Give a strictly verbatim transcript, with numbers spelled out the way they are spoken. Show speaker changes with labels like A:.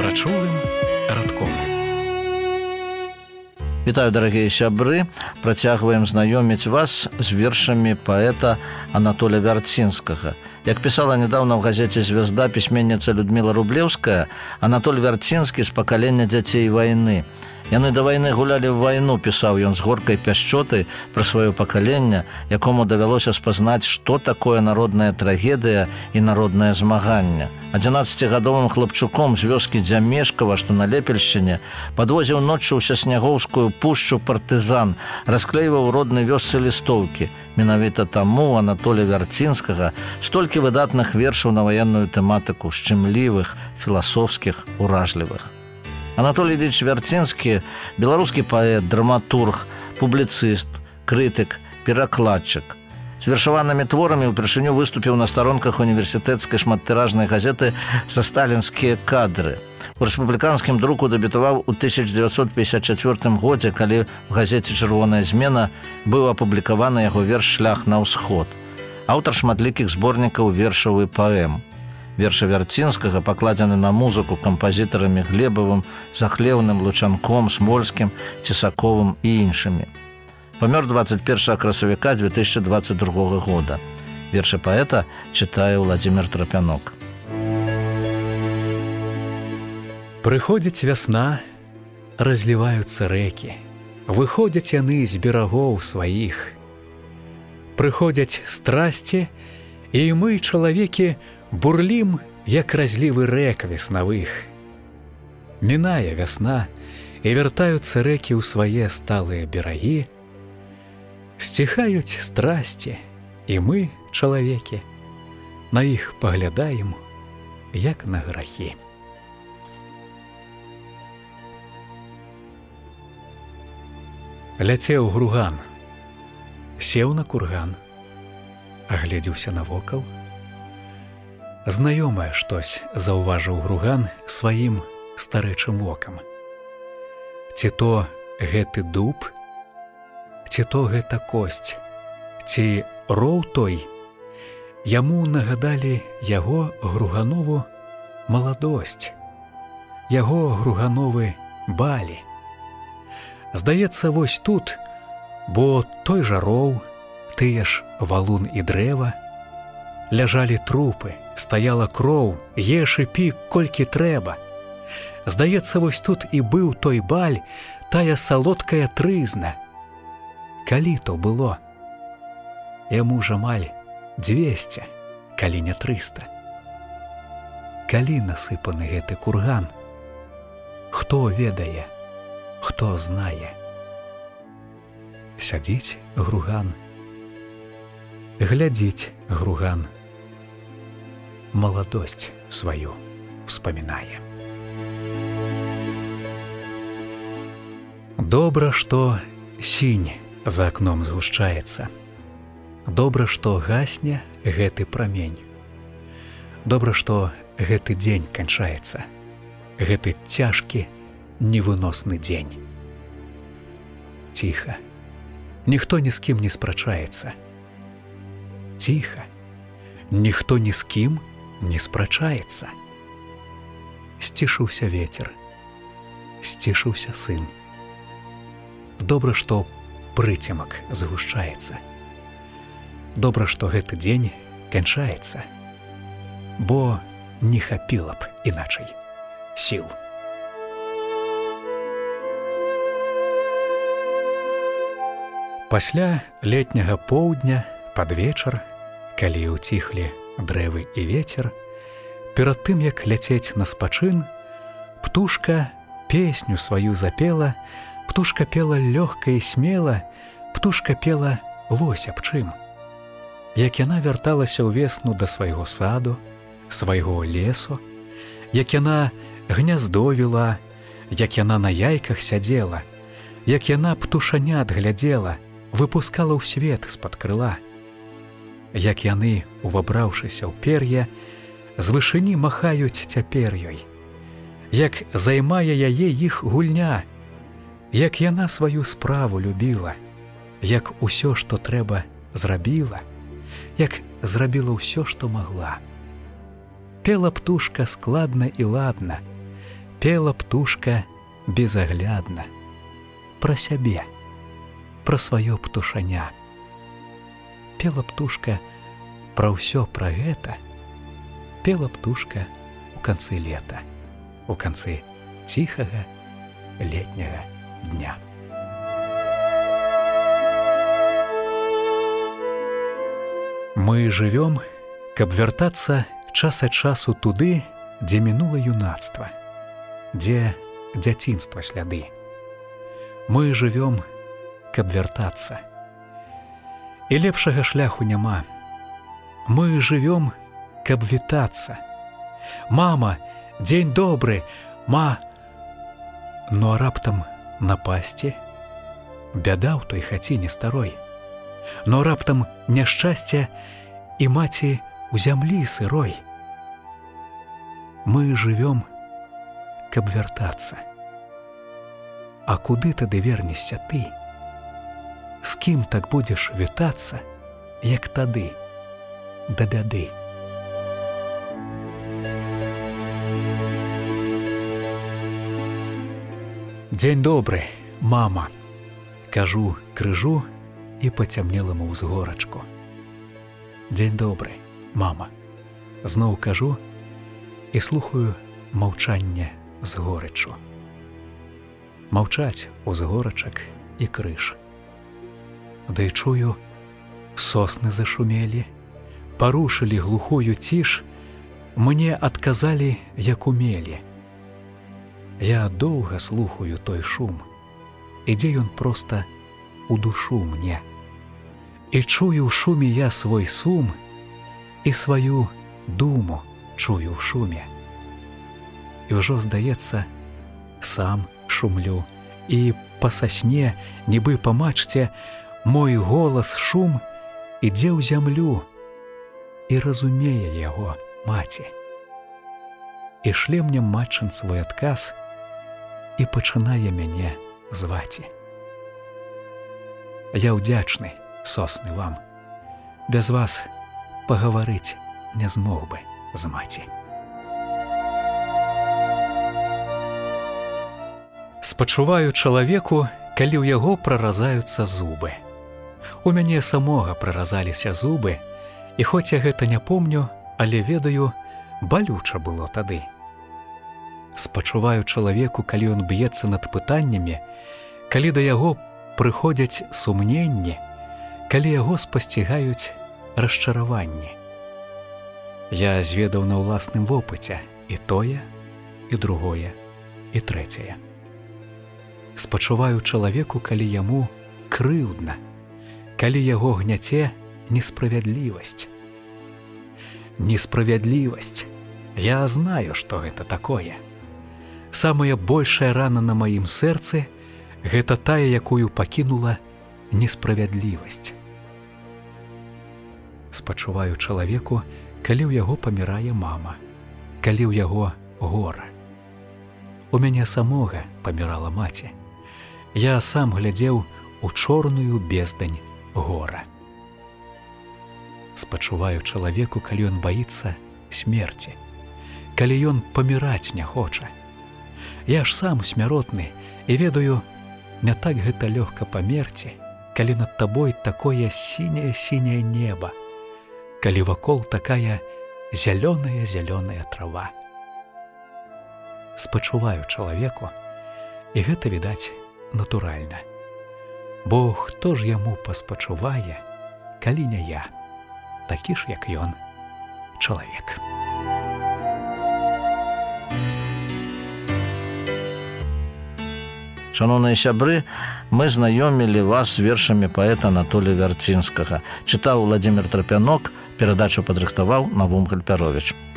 A: прачулым радком.
B: Вітаю, дарагія сябры. Працягваем знаёміць вас з вершамі паэта Анатолія Вярцінскага. Як пісала недавно в газеце «Звезда» пісьменніца Людмила Рублеўская, Анатоль Вярцінскі з пакалення дзяцей вайны. Яны да вайны гулялі ў вайну, пісаў ён з горкай пяшчоты пра сваё пакаленне, якому давялося спазнаць, што такое народная трагедыя і народнае змаганне. адзінаццацігадовым хлапчуком з вёскі Дзямешкава, што на Лепельшчыне, падвозіў ноччу ў Сяснягоўскую пушчу партызан, расклейваў у роднай вёсцы лістоўкі. Менавіта таму у Анатолія Вярцінскага столькі выдатных вершаў на ваенную тэматыку, шчымлівых, філасофскіх, уражлівых. Анатолій Ілліч Вярцінскі – беларускі паэт, драматург, публіцыст, крытык, перакладчык. З вершаванымі творамі ўпершыню выступіў на старонках універсітэцкай шматтыражнай газеты «За сталінскія кадры». У рэспубліканскім друку дэбютаваў у тысяча дзевяцьсот пятьдесят четвёртым годзе, калі в газеце «Чырвоная змена» быў апублікаваны яго верш «Шлях на ўсход». Аўтар шматлікіх зборнікаў вершаў і паэм. Вершы Вярцінскага пакладзены на музыку кампазітарамі Глебавым, Захлеўным, Лучанком, Смольскім, Цесаковым і іншымі. Памёр двадцать первого красавіка две тысячи двадцать другого года. Вершы паэта чытае Владзімір Трапянок.
A: Прыходзіць вясна, разліваюцца рэкі, выходзяць яны з берагоў сваіх. Прыходзяць страсці, і мы, чалавекі, бурлім, як разлівы рэк веснавых. Мінае вясна, і вяртаюцца рэкі ў свае сталыя берагі. Сціхаюць страсці, і мы, чалавекі, на іх паглядаем, як на грахі. Ляцеў груган, сеў на курган, агледзеўся навокал. Знаёмае штось заўважыў груган сваім старэчым вокам. Ці то гэты дуб, ці то гэта косць, ці роў той, яму нагадалі яго груганову маладосць, яго гругановы балі. Здаецца, вось тут, бо той жа роў, тыя ж валун і дрэва, ляжалі трупы, стаяла кроў, еш і пі, колькі трэба. Здаецца, вось тут і быў той баль, тая салодкая трызна. Калі то было? Яму ж амаль дзвесце, калі не трыста. Калі насыпаны гэты курган? Хто ведае, хто знае? Сядзіць груган, глядзіць груган, маладосць сваю вспамінае. Добра, што сінь за акном згушчаецца. Добра, што гасне гэты прамень. Добра, што гэты дзень канчаецца. Гэты цяжкі, невыносны дзень. Ціха. Ніхто ні з кім не спрачаецца. Ціха. Ніхто ні з кім не спрачаецца. Сцішыўся вецер. Сцішыўся сын. Добра, што прыцемак згушчаецца. Добра, што гэты дзень канчаецца, бо не хапіла б іначай сіл. Пасля летняга поўдня, пад вечар, калі ўціхлі дрэвы і вецер, перад тым, як ляцець на спачын, птушка песню сваю запела, птушка пела лёгка і смела, птушка пела вось аб чым. Як яна вярталася ў весну да свайго саду, свайго лесу, як яна гняздо вела, як яна на яйках сядзела, як яна птушанят глядзела, выпускала ў свет з-пад крыла. Як яны, увабраўшыся ў пер'е, з вышыні махаюць цяпер ёй. Як займае яе іх гульня, як яна сваю справу любіла, як усё, што трэба, зрабіла, як зрабіла ўсё, што магла. Пела птушка складна і ладна, пела птушка безаглядна пра сябе, пра сваё птушаня. Пела птушка пра ўсё пра гэта, пела птушка у канцы лета, у канцы ціхага летняга дня. Мы жывём, каб вяртацца час ад часу туды, дзе мінула юнацтва, дзе дзяцінства сляды. Мы жывём, каб вяртацца. І лепшага шляху няма. Мы жывём, каб вітацца. Мама, дзень добры, ма... Ну а раптам напасці? Бяда ў той хаціне старой. Но раптам няшчасце і маці у зямлі сырой. Мы жывём, каб вяртацца. А куды тады вернешся ты? З кім так будзеш вітацца, як тады, да бяды? Дзень добры, мама, кажу крыжу і пацямнеламу ўзгорачку. Дзень добры, мама, зноў кажу і слухаю маўчанне з горычу. Маўчаць узгорачак і крыж. Ды чую, сосны зашумелі, парушылі глухую ціш, мне адказалі, як умелі. Я доўга слухаю той шум, ідзе ён проста у душу мне. І чую ў шуме я свой сум, і сваю думу чую ў шуме. І ўжо, здаецца, сам шумлю, і па сасне, нібы па мачце, мой голас шум ідзе ў зямлю, і разумее яго маці. І шле мне матчын свой адказ, і пачынае мяне зваці. Я ўдзячны, сосны, вам. Без вас пагаварыць не змог бы з маці. Спачуваю чалавеку, калі ў яго праразаюцца зубы. У мяне самога праразаліся зубы, і хоць я гэта не помню, але ведаю, балюча было тады. Спачуваю чалавеку, калі ён б'ецца над пытаннямі, калі да яго прыходзяць сумненні, калі яго спасцігаюць расчараванні. Я зведаў на ўласным вопыце і тое, і другое, і трэцяе. Спачуваю чалавеку, калі яму крыўдна, калі яго гняце несправядлівасць. Несправядлівасць. Я знаю, што гэта такое. Самая большая рана на маім сэрцы — гэта тая, якую пакінула несправядлівасць. Спачуваю чалавеку, калі ў яго памірае мама, калі ў яго гора. У мяне самога памірала маці. Я сам глядзеў у чорную бездань гора. Спачуваю чалавеку, калі ён баіцца смерці, калі ён паміраць не хоча. Я ж сам смяротны і ведаю, не так гэта лёгка памерці, калі над табой такое сіняе-сіняе неба, калі вакол такая зялёная-зялёная трава. Спачуваю чалавеку, і гэта, відаць, натуральна. Бо хто ж яму паспачувае, калі не я, такі ж, як ён, чалавек.
B: Шановныя сябры, мы знаёмілі вас з вершамі паэта Анатолія Вярцінскага. Чытаў Владзімір Трапянок, перадачу падрыхтаваў Навум Гальпяровіч.